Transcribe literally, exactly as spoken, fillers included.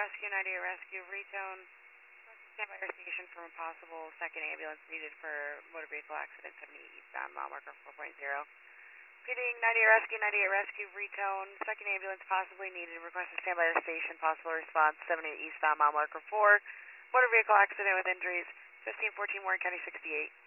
Rescue, ninety-eight Rescue, retone. Stand by your station for a possible second ambulance needed for motor vehicle accident seventy eastbound, mile marker four point zero. Repeating, ninety-eight Rescue, ninety-eight Rescue, retone. Second ambulance possibly needed. Request to stand by your station. Possible response, seventy-eight eastbound, mile marker four. Motor vehicle accident with injuries, fifteen fourteen Warren County sixty-eight.